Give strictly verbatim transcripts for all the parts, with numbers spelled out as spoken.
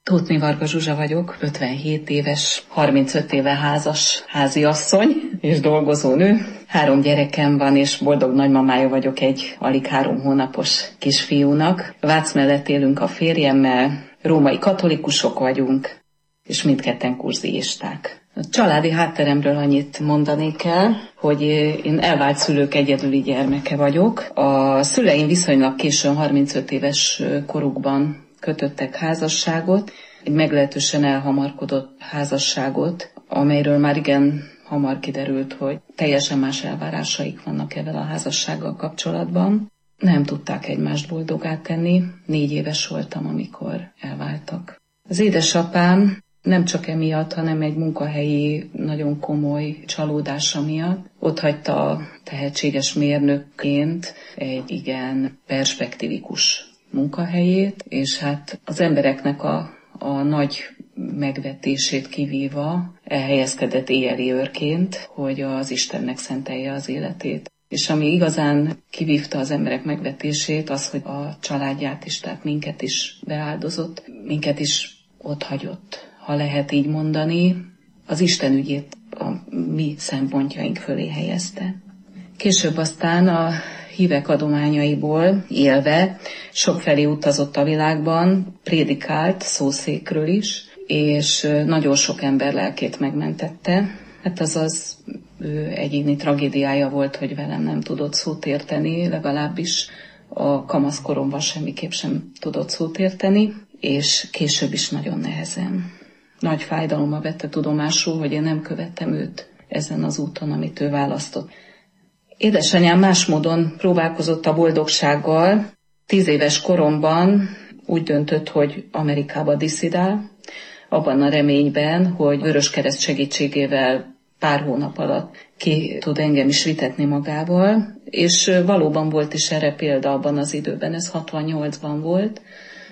Tóth Varga Zsuzsa vagyok, ötvenhét éves, harmincöt éve házas háziasszony és dolgozó nő. Három gyerekem van, és boldog nagymamája vagyok egy alig három hónapos kisfiúnak. Vác mellett élünk a férjemmel, római katolikusok vagyunk, és mindketten kurziisták. A családi hátteremről annyit mondanék el, hogy én elvált szülők egyedüli gyermeke vagyok. A szüleim viszonylag későn, harmincöt éves korukban kötöttek házasságot, egy meglehetősen elhamarkodott házasságot, amelyről már igen hamar kiderült, hogy teljesen más elvárásaik vannak ezzel a házassággal kapcsolatban. Nem tudták egymást boldoggá tenni, négy éves voltam, amikor elváltak. Az édesapám nem csak emiatt, hanem egy munkahelyi nagyon komoly csalódása miatt ott hagyta a tehetséges mérnökként egy igen perspektívikus munkahelyét, és hát az embereknek a, a nagy megvetését kivéva elhelyezkedett éjjeli őrként, hogy az Istennek szentelje az életét. És ami igazán kivívta az emberek megvetését, az, hogy a családját is, tehát minket is beáldozott, minket is ott hagyott, ha lehet így mondani, az Isten ügyét a mi szempontjaink fölé helyezte. Később aztán a hívek adományaiból élve sokfelé utazott a világban, prédikált szószékről is, és nagyon sok ember lelkét megmentette. Hát az az ő egyéni tragédiája volt, hogy velem nem tudott szót érteni, legalábbis a kamaszkoromban semmiképp sem tudott szót érteni, és később is nagyon nehezen. Nagy fájdalommal vette tudomásul, hogy én nem követtem őt ezen az úton, amit ő választott. Édesanyám más módon próbálkozott a boldogsággal. Tíz éves koromban úgy döntött, hogy Amerikába disszidál, abban a reményben, hogy Vöröskereszt segítségével pár hónap alatt ki tud engem is vitetni magával, és valóban volt is erre példa abban az időben, ez hatvannyolcban volt.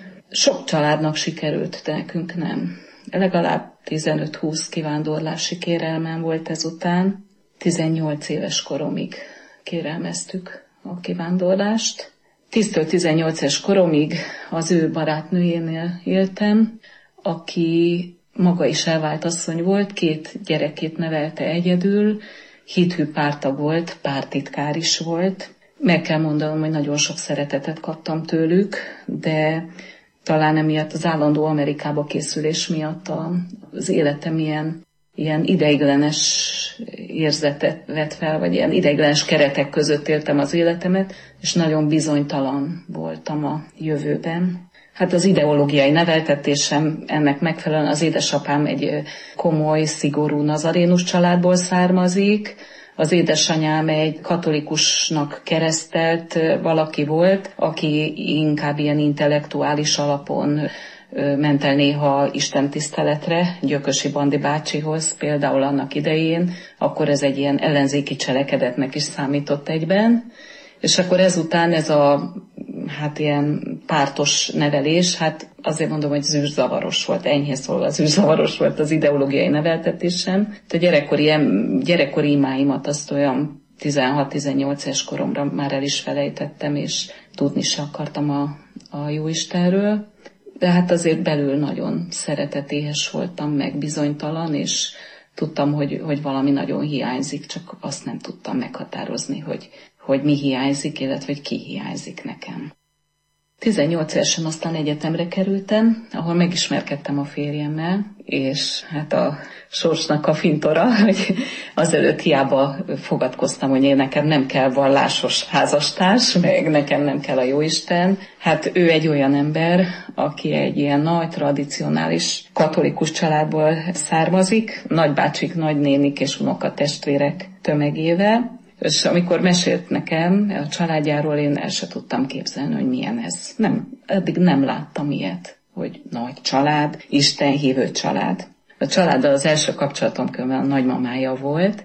Sok családnak sikerült, de nekünk nem. Legalább tizenöt-húsz kivándorlási kérelmem volt ezután. tizennyolc éves koromig kérelmeztük a kivándorlást. tíztől tizennyolc éves koromig az ő barátnőjénél éltem, aki maga is elvált asszony volt, két gyerekét nevelte egyedül, hithű pártag volt, pártitkár is volt. Meg kell mondanom, hogy nagyon sok szeretetet kaptam tőlük, de talán emiatt az állandó Amerikába készülés miatt az életem ilyen, ilyen ideiglenes érzetet vett fel, vagy ilyen ideiglenes keretek között éltem az életemet, és nagyon bizonytalan voltam a jövőben. Hát az ideológiai neveltetésem ennek megfelelően az édesapám egy komoly, szigorú nazarénus családból származik, az édesanyám egy katolikusnak keresztelt valaki volt, aki inkább ilyen intellektuális alapon ment el néha istentiszteletre, Gyökösi Bandi bácsihoz például annak idején, akkor ez egy ilyen ellenzéki cselekedetnek is számított egyben. És akkor ezután ez a hát ilyen pártos nevelés, hát azért mondom, hogy zűrzavaros volt, enyhén szólva zűrzavaros volt az ideológiai neveltetésem. A gyerekkori, gyerekkori imáimat azt olyan tizenhat-tizennyolc éves koromra már el is felejtettem, és tudni se akartam a, a Jóistenről. De hát azért belül nagyon szeretetéhes voltam, meg bizonytalan, és tudtam, hogy, hogy valami nagyon hiányzik, csak azt nem tudtam meghatározni, hogy, hogy mi hiányzik, illetve hogy ki hiányzik nekem. tizennyolc évesen aztán egyetemre kerültem, ahol megismerkedtem a férjemmel, és hát a sorsnak a fintora, hogy azelőtt hiába fogadkoztam, hogy én nekem nem kell vallásos házastárs, meg nekem nem kell a Jóisten. Hát ő egy olyan ember, aki egy ilyen nagy, tradicionális katolikus családból származik, nagybácsik, nagynénik és unokatestvérek tömegével. És amikor mesélt nekem a családjáról, én el se tudtam képzelni, hogy milyen ez. Nem, eddig nem láttam ilyet, hogy nagy család, istenhívő család. A családdal az első kapcsolatom különben a nagymamája volt,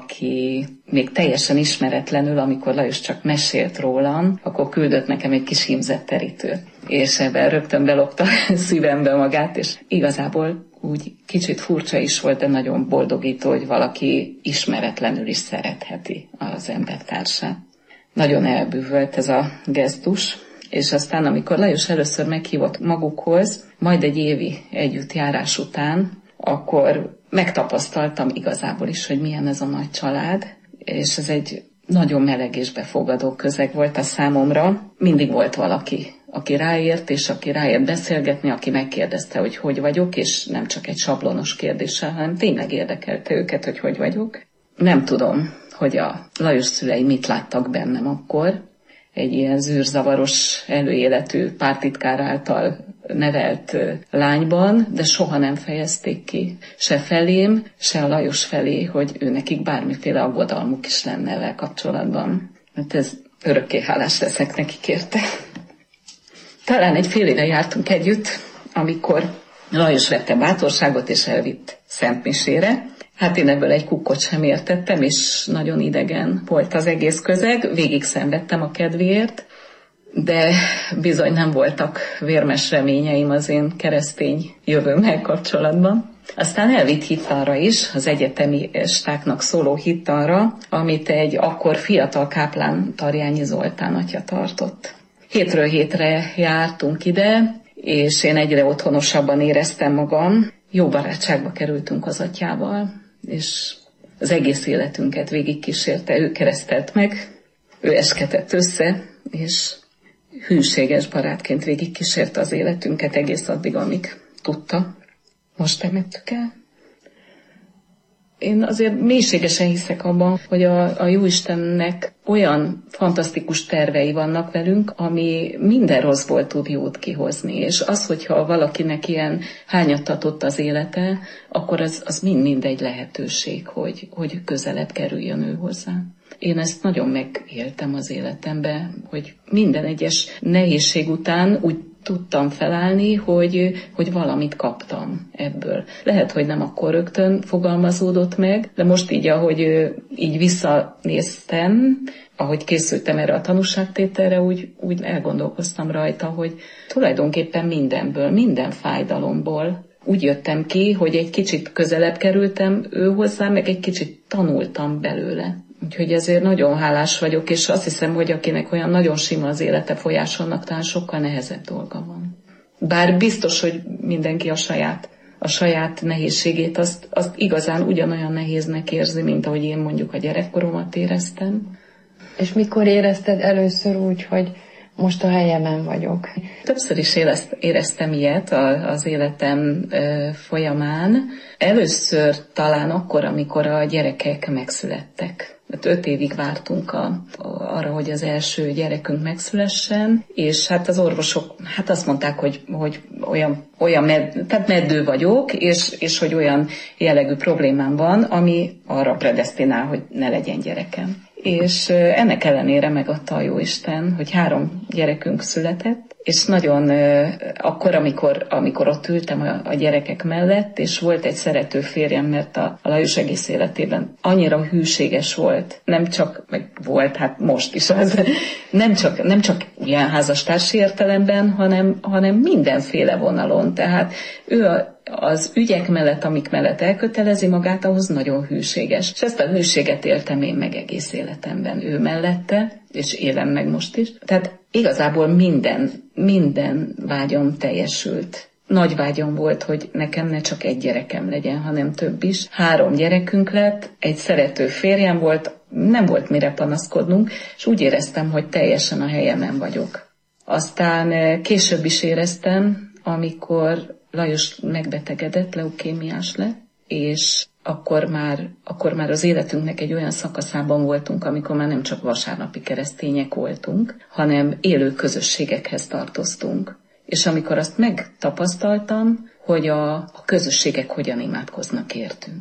aki még teljesen ismeretlenül, amikor Lajos csak mesélt rólam, akkor küldött nekem egy kis hímzetterítőt. És ebben rögtön belopta szívembe magát, és igazából úgy kicsit furcsa is volt, de nagyon boldogító, hogy valaki ismeretlenül is szeretheti az embertársát. Nagyon elbűvölt ez a gesztus, És aztán, amikor Lajos először meghívott magukhoz, majd egy évi együttjárás után, akkor megtapasztaltam igazából is, hogy milyen ez a nagy család, és ez egy nagyon meleg és befogadó közeg volt a számomra. Mindig volt valaki, aki ráért, és aki ráért beszélgetni, aki megkérdezte, hogy hogy vagyok, és nem csak egy sablonos kérdéssel, hanem tényleg érdekelte őket, hogy hogy vagyok. Nem tudom, hogy a Lajos szülei mit láttak bennem akkor, egy ilyen zűrzavaros előéletű pártitkár által nevelt lányban, de soha nem fejezték ki se felém, se a Lajos felé, hogy ő nekik bármiféle aggodalmuk is lenne vele kapcsolatban. Mert ez örökké hálás leszek nekik érte. Talán egy fél éve jártunk együtt, amikor Lajos vette bátorságot és elvitt szentmisére. Hát én ebből egy kukkot sem értettem, és nagyon idegen volt az egész közeg. Végig szenvedtem a kedvéért, de bizony nem voltak vérmes reményeim az én keresztény jövőmmel kapcsolatban. Aztán elvitt hittanra is, az egyetemistáknak szóló hittanra, amit egy akkor fiatal káplán, Tarjányi Zoltán atya tartott. Hétről hétre jártunk ide, és én egyre otthonosabban éreztem magam. Jó barátságba kerültünk az atyával, és az egész életünket végigkísérte, ő keresztelt meg, ő esketett össze, és hűséges barátként végigkísérte az életünket egész addig, amíg tudta. Most temettük el. Én azért mélységesen hiszek abban, hogy a, a Jóistennek olyan fantasztikus tervei vannak velünk, ami minden rosszból tud jót kihozni. És az, hogyha valakinek ilyen hányattatott az élete, akkor az, az mind-mind egy lehetőség, hogy, hogy közelebb kerüljön ő hozzá. Én ezt nagyon megéltem az életemben, hogy minden egyes nehézség után úgy tudtam felállni, hogy, hogy valamit kaptam ebből. Lehet, hogy nem akkor rögtön fogalmazódott meg, de most így, ahogy így visszanéztem, ahogy készültem erre a tanúságtételre, úgy, úgy elgondolkoztam rajta, hogy tulajdonképpen mindenből, minden fájdalomból úgy jöttem ki, hogy egy kicsit közelebb kerültem ő hozzá, meg egy kicsit tanultam belőle. Úgyhogy ezért nagyon hálás vagyok, és azt hiszem, hogy akinek olyan nagyon sima az élete folyásonnak, talán sokkal nehezebb dolga van. Bár biztos, hogy mindenki a saját, a saját nehézségét, azt, azt igazán ugyanolyan nehéznek érzi, mint ahogy én mondjuk a gyerekkoromat éreztem. És mikor érezted először úgy, hogy most a helyemen vagyok? Többször is éreztem ilyet az életem folyamán. Először talán akkor, amikor a gyerekek megszülettek. Öt évig vártunk a, arra, hogy az első gyerekünk megszülessen, és hát az orvosok hát azt mondták, hogy, hogy olyan, olyan med, tehát meddő vagyok, és, és hogy olyan jellegű problémám van, ami arra predesztinál, hogy ne legyen gyerekem. És ennek ellenére megadta a Jóisten, hogy három gyerekünk született, és nagyon akkor, amikor, amikor ott ültem a, a gyerekek mellett, és volt egy szerető férjem, mert a, a Lajos egész életében annyira hűséges volt, nem csak, meg volt, hát most is az, nem csak, nem csak ilyen házastársi értelemben, hanem, hanem mindenféle vonalon. Tehát ő a, az ügyek mellett, amik mellett elkötelezi magát, ahhoz nagyon hűséges. És ezt a hűséget éltem én meg egész életemben ő mellette, és élem meg most is. Tehát igazából minden, minden vágyam teljesült. Nagy vágyam volt, hogy nekem ne csak egy gyerekem legyen, hanem több is. Három gyerekünk lett, egy szerető férjem volt, nem volt mire panaszkodnunk, és úgy éreztem, hogy teljesen a helyemen vagyok. Aztán később is éreztem, amikor Lajos megbetegedett, leukémiás lett, és akkor már, akkor már az életünknek egy olyan szakaszában voltunk, amikor már nem csak vasárnapi keresztények voltunk, hanem élő közösségekhez tartoztunk. És amikor azt megtapasztaltam, hogy a, a közösségek hogyan imádkoznak értünk.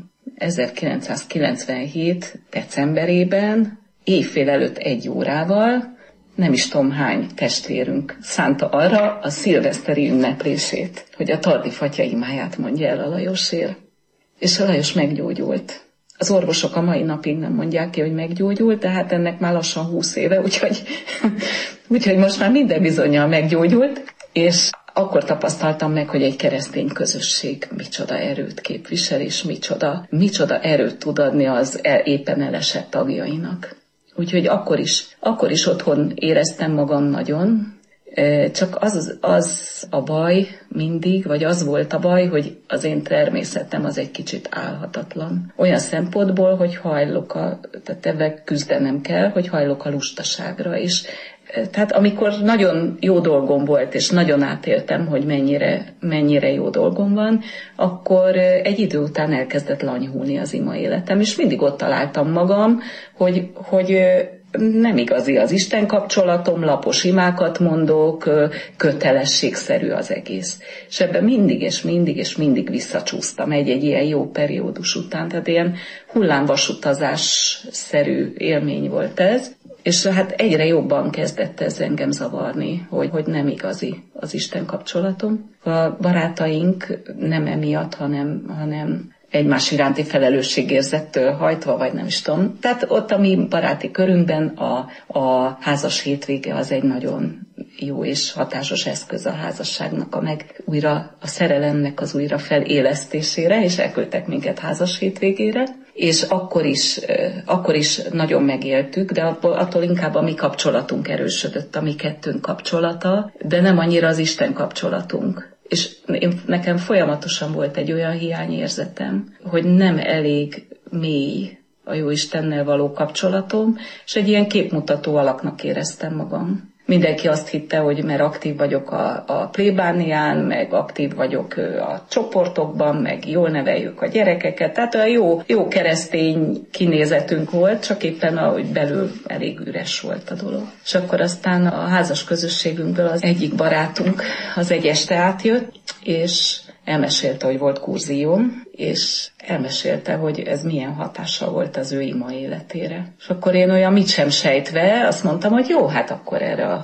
ezerkilencszázkilencvenhét decemberében, évfél előtt egy órával, nem is tudom hány testvérünk szánta arra a szilveszteri ünneplését, hogy a Tardi-Fatya imáját mondja el a Lajosért. És a Lajos meggyógyult. Az orvosok a mai napig nem mondják ki, hogy meggyógyult, de hát ennek már lassan húsz éve, úgyhogy, úgyhogy most már minden bizonnyal meggyógyult, és akkor tapasztaltam meg, hogy egy keresztény közösség micsoda erőt képvisel, és micsoda, micsoda erőt tud adni az éppen elesett tagjainak. Úgyhogy akkor is, akkor is otthon éreztem magam nagyon, Csak az, az a baj mindig, vagy az volt a baj, hogy az én természetem az egy kicsit álhatatlan. Olyan szempontból, hogy hajlok a, tehát ebben küzdenem kell, hogy hajlok a lustaságra is. Tehát amikor nagyon jó dolgom volt, és nagyon átéltem, hogy mennyire, mennyire jó dolgom van, akkor egy idő után elkezdett lanyhulni az ima életem, és mindig ott találtam magam, hogy, hogy nem igazi az Isten kapcsolatom, lapos imákat mondok, kötelességszerű az egész. És ebben mindig és mindig és mindig visszacsúsztam egy-egy ilyen jó periódus után, tehát ilyen hullámvasutazás-szerű élmény volt ez. És hát egyre jobban kezdett ez engem zavarni, hogy, hogy nem igazi az Isten kapcsolatom. A barátaink nem emiatt, hanem, hanem egymás iránti felelősségérzettől hajtva, vagy nem is tudom. Tehát ott a mi baráti körünkben a, a házas hétvége az egy nagyon jó és hatásos eszköz a házasságnak, a meg újra a szerelemnek az újra felélesztésére, és elküldtek minket házas hétvégére. És akkor is, akkor is nagyon megéltük, de attól inkább a mi kapcsolatunk erősödött, a mi kettőnk kapcsolata, de nem annyira az Isten kapcsolatunk. És én, nekem folyamatosan volt egy olyan hiányérzetem, hogy nem elég mély a Jóistennel való kapcsolatom, és egy ilyen képmutató alaknak éreztem magam. Mindenki azt hitte, hogy mert aktív vagyok a, a plébánián, meg aktív vagyok a csoportokban, meg jól neveljük a gyerekeket. Tehát olyan jó, jó keresztény kinézetünk volt, csak éppen ahogy belül elég üres volt a dolog. És akkor aztán a házas közösségünkből az egyik barátunk az egy este átjött, és elmesélte, hogy volt kurzióm, és elmesélte, hogy ez milyen hatással volt az ő ima életére. És akkor én olyan mit sem sejtve azt mondtam, hogy jó, hát akkor erre a,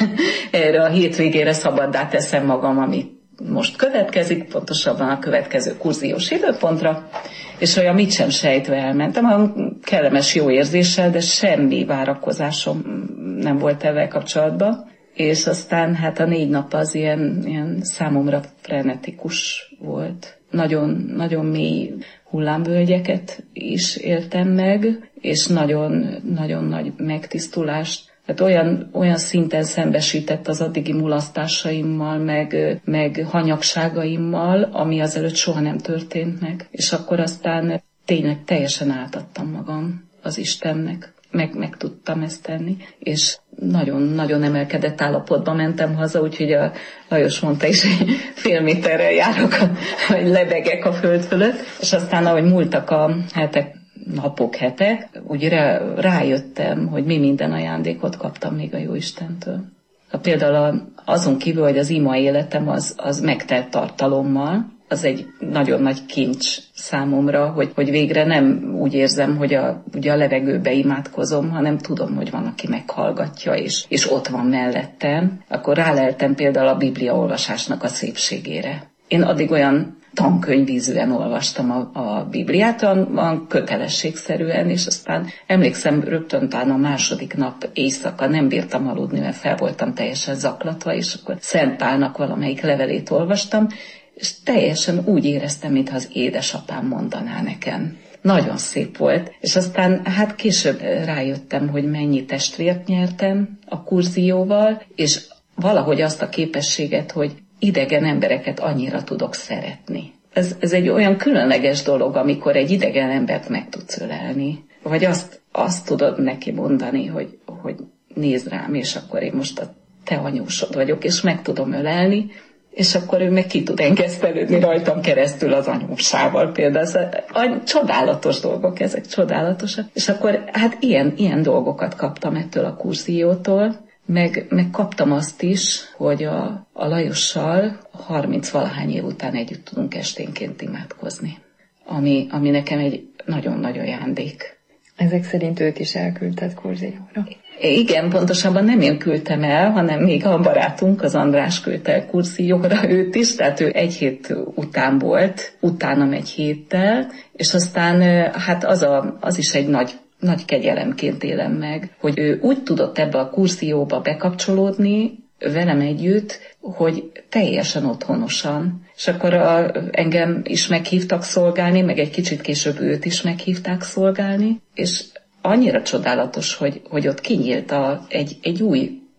erre a hétvégére szabaddá teszem magam, ami most következik, pontosabban a következő kurziós időpontra, és olyan mit sem sejtve elmentem, a kellemes jó érzéssel, de semmi várakozásom nem volt ezzel kapcsolatban. És aztán hát a négy nap az ilyen, ilyen számomra frenetikus volt. Nagyon, nagyon mély hullámvölgyeket is éltem meg, és nagyon, nagyon nagy megtisztulást. Tehát olyan, olyan szinten szembesített az addigi mulasztásaimmal, meg, meg hanyagságaimmal, ami azelőtt soha nem történt meg. És akkor aztán tényleg teljesen átadtam magam az Istennek. Meg, meg tudtam ezt tenni, és nagyon-nagyon emelkedett állapotban mentem haza, úgyhogy a Lajos mondta is, hogy fél méterrel járok, vagy lebegek a föld fölött, és aztán ahogy múltak a hetek, napok, hetek, úgy rá, rájöttem, hogy mi minden ajándékot kaptam még a Jóistentől. Például azon kívül, hogy az ima életem az, az megtelt tartalommal, az egy nagyon nagy kincs számomra, hogy, hogy végre nem úgy érzem, hogy a, ugye a levegőbe imádkozom, hanem tudom, hogy van, aki meghallgatja, és, és ott van mellettem. Akkor ráleltem például a Biblia olvasásnak a szépségére. Én addig olyan tankönyvízűen olvastam a, a Bibliát, a kötelességszerűen, és aztán emlékszem, rögtön talán a második nap éjszaka nem bírtam aludni, mert fel voltam teljesen zaklatva, és akkor Szent Pálnak valamelyik levelét olvastam, és teljesen úgy éreztem, mintha az édesapám mondaná nekem. Nagyon szép volt. És aztán hát később rájöttem, hogy mennyi testvért nyertem a kurzióval, és valahogy azt a képességet, hogy idegen embereket annyira tudok szeretni. Ez, ez egy olyan különleges dolog, amikor egy idegen embert meg tudsz ölelni. Vagy azt, azt tudod neki mondani, hogy, hogy nézd rám, és akkor én most a te anyósod vagyok, és meg tudom ölelni, és akkor ő meg ki tud engesztelődni rajtam keresztül az anyósával például. A csodálatos dolgok, ezek csodálatosak. És akkor hát ilyen, ilyen dolgokat kaptam ettől a kurziótól, meg, meg kaptam azt is, hogy a, a Lajossal harminc-valahány év után együtt tudunk esténként imádkozni. Ami, ami nekem egy nagyon nagy ajándék. Ezek szerint őt is elküldted kurzióra? Igen, pontosabban nem én küldtem el, hanem még a barátunk, az András küldte el kurzióra őt is, tehát ő egy hét után volt, utánam egy héttel, és aztán hát az, a, az is egy nagy, nagy kegyelemként élem meg, hogy ő úgy tudott ebbe a kurzióba bekapcsolódni velem együtt, hogy teljesen otthonosan. És akkor a, engem is meghívtak szolgálni, meg egy kicsit később őt is meghívták szolgálni, és annyira csodálatos, hogy, hogy ott kinyílt a, egy, egy új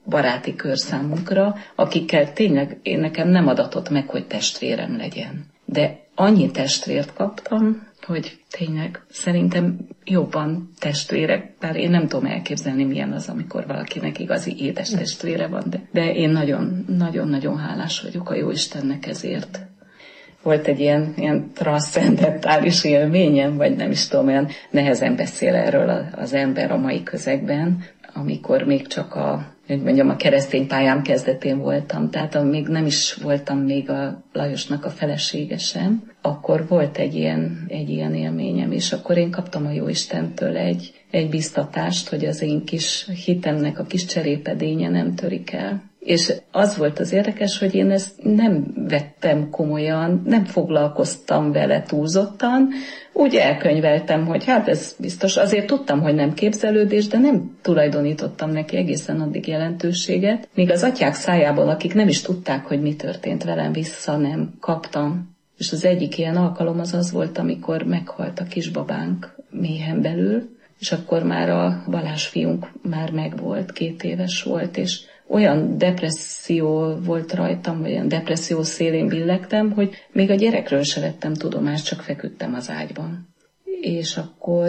baráti kör számunkra, akikkel tényleg én nekem nem adatott meg, hogy testvérem legyen. De annyi testvért kaptam, hogy tényleg szerintem jobban testvérek, bár én nem tudom elképzelni, milyen az, amikor valakinek igazi édes testvére van, de, de én nagyon-nagyon hálás vagyok a Jóistennek ezért. Volt egy ilyen, ilyen transzcendentális élményem, vagy nem is tudom, olyan nehezen beszél erről az ember a mai közegben, amikor még csak a, hogy mondjam, a keresztény pályám kezdetén voltam, tehát még nem is voltam még a Lajosnak a felesége sem, akkor volt egy ilyen, egy ilyen élményem, és akkor én kaptam a Jóistentől egy, egy biztatást, hogy az én kis hitemnek a kis cserépedénye nem törik el. És az volt az érdekes, hogy én ezt nem vettem komolyan, nem foglalkoztam vele túlzottan, úgy elkönyveltem, hogy hát ez biztos, azért tudtam, hogy nem képzelődés, de nem tulajdonítottam neki egészen addig jelentőséget. Míg az atyák szájából, akik nem is tudták, hogy mi történt velem, vissza nem kaptam. És az egyik ilyen alkalom az az volt, amikor meghalt a kisbabánk méhen belül, és akkor már a Balázs fiunk már megvolt, két éves volt, és olyan depresszió volt rajtam, vagy olyan depresszió szélén billegtem, hogy még a gyerekről se vettem tudomást, csak feküdtem az ágyban. És akkor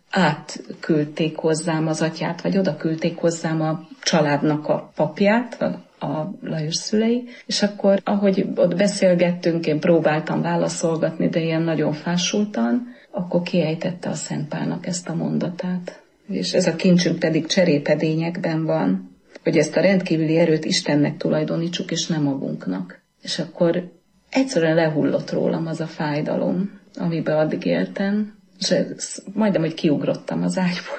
átküldték hozzám az atyát, vagy oda küldték hozzám a családnak a papját, a, a Lajos szülei, és akkor, ahogy ott beszélgettünk, én próbáltam válaszolgatni, de ilyen nagyon fásultan, akkor kiejtette a Szent Pálnak ezt a mondatát. És ez a kincsünk pedig cserépedényekben van, hogy ezt a rendkívüli erőt Istennek tulajdonítsuk, és nem magunknak. És akkor egyszerűen lehullott rólam az a fájdalom, amiben addig éltem, és majdnem, hogy kiugrottam az ágyból.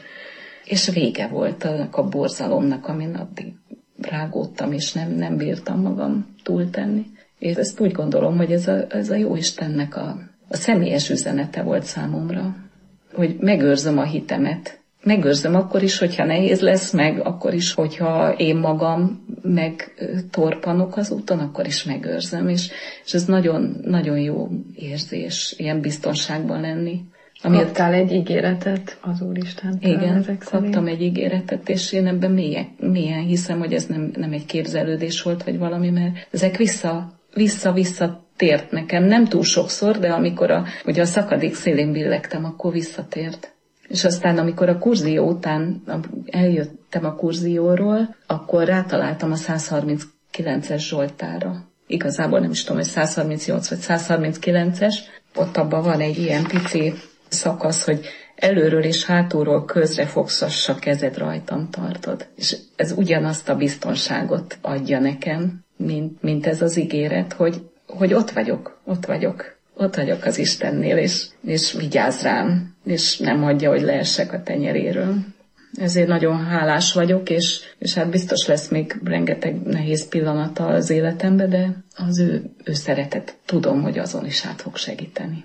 És vége volt annak a borzalomnak, amin addig rágódtam, és nem, nem bírtam magam túltenni. És ezt úgy gondolom, hogy ez a, ez a Jóistennek a, a személyes üzenete volt számomra, hogy megőrzöm a hitemet. Megőrzöm akkor is, hogyha nehéz lesz, meg akkor is, hogyha én magam megtorpanok az úton, akkor is megőrzöm. És, és ez nagyon, nagyon jó érzés, ilyen biztonságban lenni. Kaptál egy ígéretet az Úristentől? Igen, kaptam egy ígéretet, és én ebben mélyen, mélyen hiszem, hogy ez nem, nem egy képzelődés volt, vagy valami, mert ezek vissza, vissza-vissza tért nekem. Nem túl sokszor, de amikor a, ugye a szakadék szélén billegtem, akkor visszatért. És aztán, amikor a kurzió után eljöttem a kurzióról, akkor rátaláltam a száz harminckilences Zsoltárra. Igazából nem is tudom, hogy száz harmincnyolc vagy száz harminckilences. Ott abban van egy ilyen pici szakasz, hogy előről és hátulról közre fogszassa kezed, rajtam tartod. És ez ugyanazt a biztonságot adja nekem, mint, mint ez az ígéret, hogy, hogy ott vagyok, ott vagyok. Ott vagyok az Istennél, és, és vigyáz rám, és nem hagyja, hogy leessek a tenyeréről. Ezért nagyon hálás vagyok, és, és hát biztos lesz még rengeteg nehéz pillanata az életemben, de az ő, ő szeretet, tudom, hogy azon is át fog segíteni.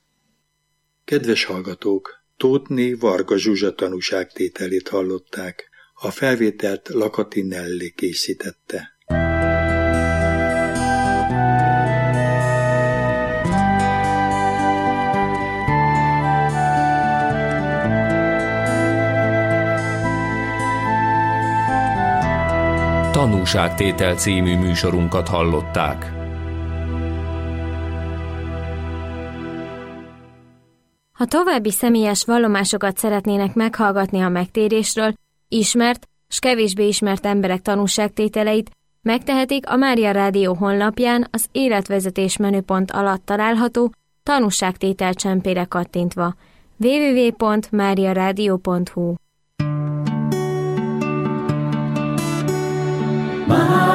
Kedves hallgatók, Tóthné Varga Zsuzsa tanúságtételét hallották. A felvételt Lakati Nelly készítette. Tanúságtétel című műsorunkat hallották. Ha további személyes vallomásokat szeretnének meghallgatni a megtérésről, ismert s kevésbé ismert emberek tanúságtételeit, megtehetik a Mária Rádió honlapján az életvezetés menüpont alatt található tanúságtétel csempére kattintva. double-u double-u double-u pont mária rádió pont hu